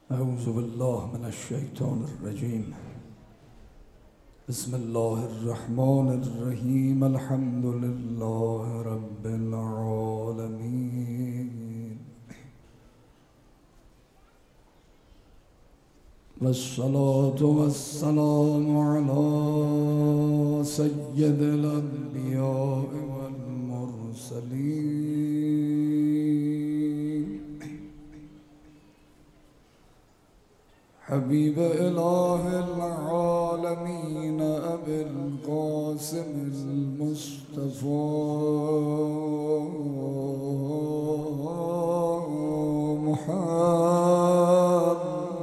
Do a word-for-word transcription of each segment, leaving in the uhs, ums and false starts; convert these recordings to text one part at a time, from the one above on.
أعوذ بالله من الشيطان الرجيم. بسم الله الرحمن الرحيم. الحمد لله رب العالمين، والصلاة والسلام على سيد الأنبياء والمرسلين، حبيب إله العالمين أبي القاسم المصطفى محمد،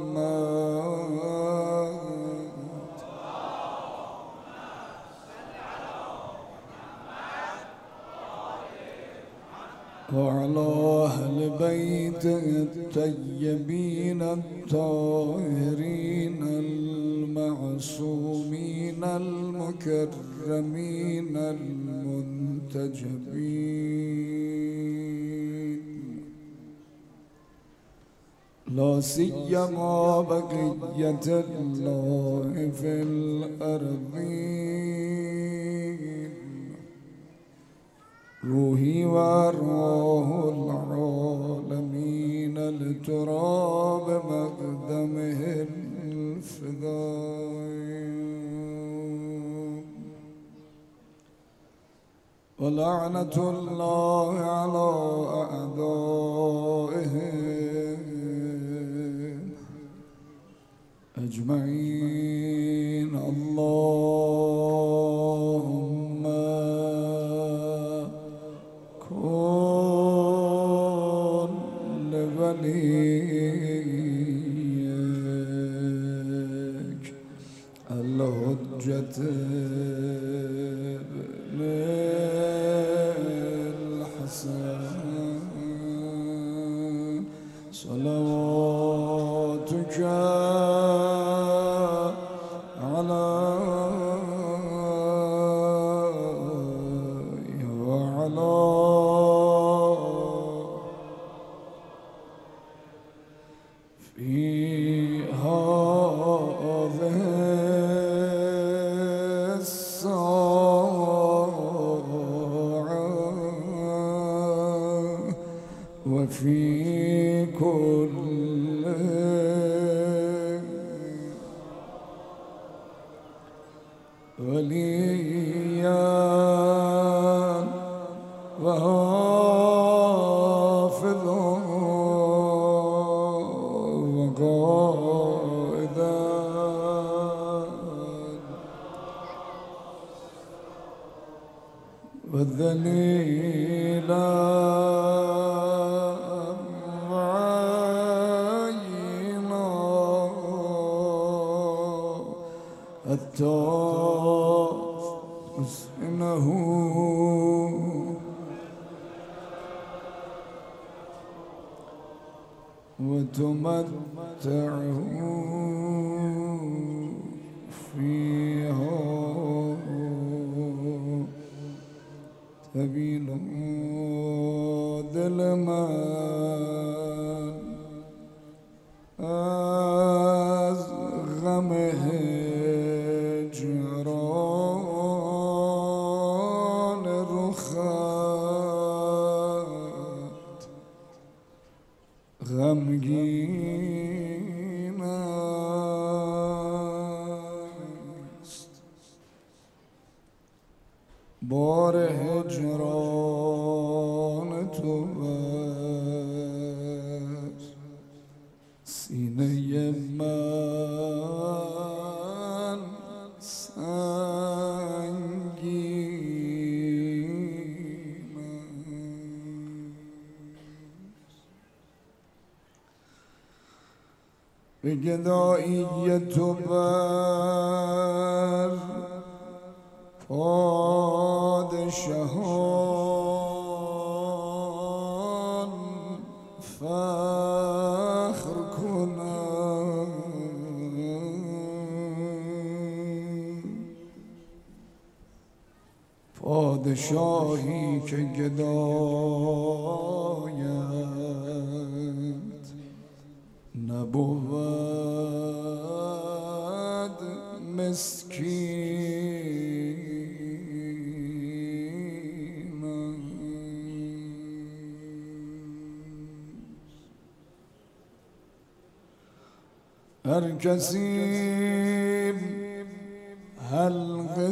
وعلى أهل بيته الطيبين الطاهرين المعصومين المكرمين المنتجبين، لا سيما بقية الله في الأرضين، روحي وأرواح العالمين لتراب مقدمه الفداء، ولعنة الله على أعدائهم أجمعين. اللهم كن لوليك الحجة بن الحسن صلواتك عليه وعلى في هذه الساعة وفي كل وليا وحافظا وقائدا وذليلا معينا حتى أسكنه وتمتعه فيها سبيل ظلمان از غمه جران رخت غمگین است، بار هجران تو بر سینه من سنگین است، به گدایی تو بر پادشاهان فخر کنم، پادشاهی که گدایت نبود هر کسی حلقه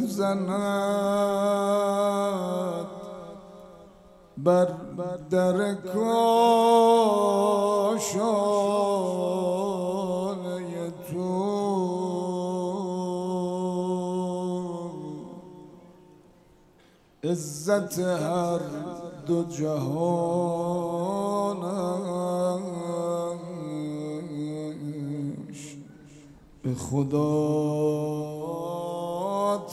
زند بر در کاشانه تو، عزت هر دو جهانش به خدا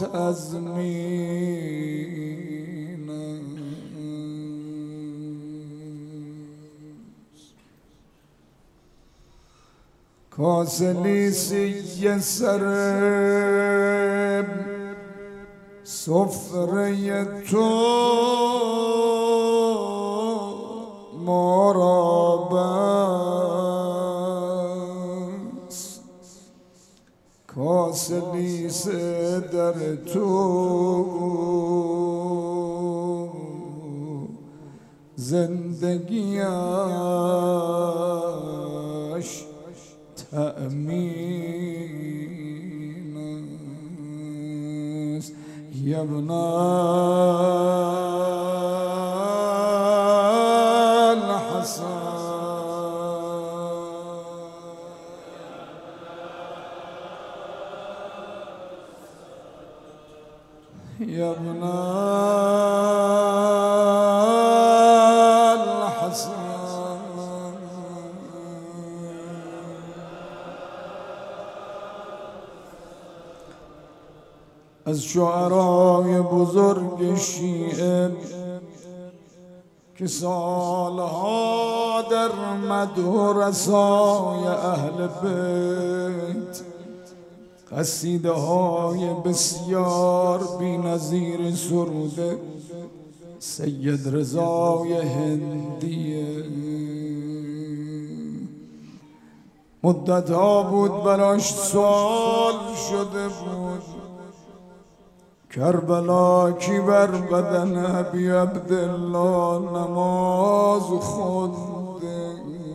تضمین است. کاسه لیسی سر سفره تو ما را بس، کاسه لیس در تو زندگیش تأمین است. یا ابن الحسن یا ابن الحسن از شعرای بزرگ شیعه که سالها در مدح و رثای اهل بیت قصیده های بسیار بی نظیر سروده سید رضای هندیه. مدت ها بود براش سوال شده بود کربلا کی بر بدن ابی عبدالله نماز خونده؟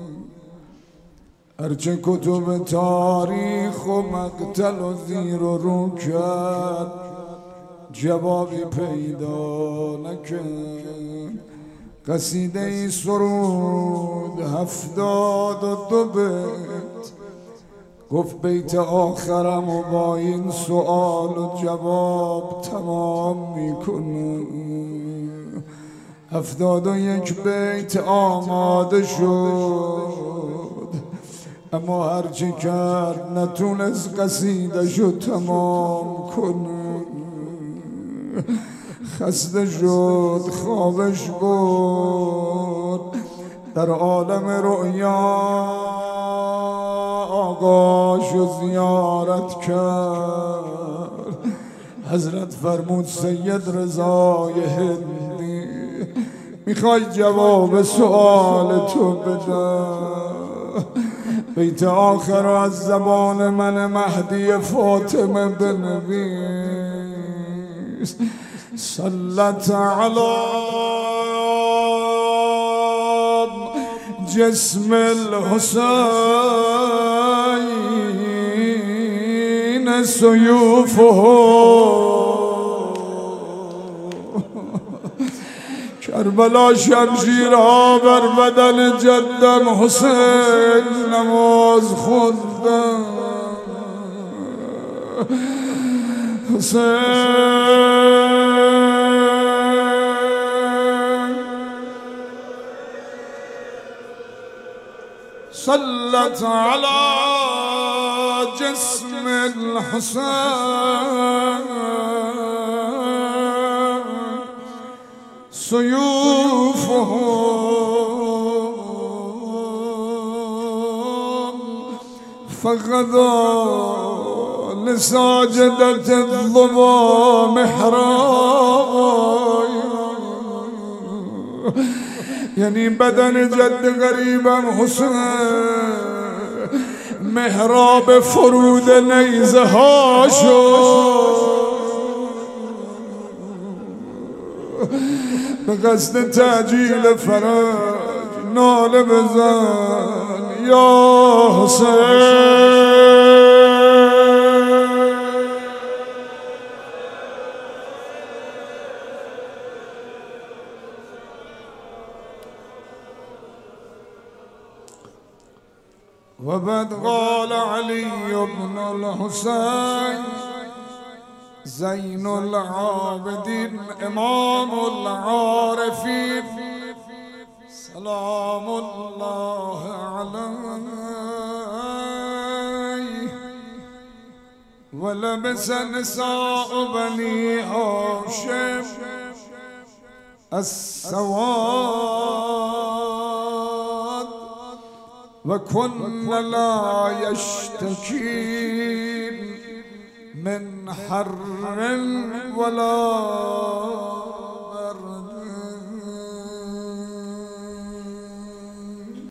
هرچه کتب تاریخ و مقتل و زیر و رو کرد جوابی پیدا نکرد. قصیده ای سرود هفتاد و دو بیت گفت بیت آخرم و با این سؤال و جواب تمام میکنه. هفتاد و یک بیت آماده شد اما هرچی کرد نتونست قصیده شو تمام کنه. خسته شد خوابش برد در عالم رؤیا آقاش و زیارت کرد. حضرت فرمود سید رضای هندی میخوای جواب سؤال تو بدم؟ بیت آخر از زبان من مهدی فاطمه بنویس. صلت علی جسم الحسین سیوفه کربلا شمشیرها بر بدن جدم حسین نماز خوندن. حسین صلت على جسم الحسين سيوفهم فغدا لساجدة الظما محراب. یعنی بدن جد غریبم حسین محراب فرود نیزه ها شد. به قصد تعجیل فرج ناله بزن يا حسين وبعد قال علي بن الحسين زين العابدين إمام العارفين سلام الله عليه ولبس نساء بني هاشم السواد وكن لا يشتكين من حر ولا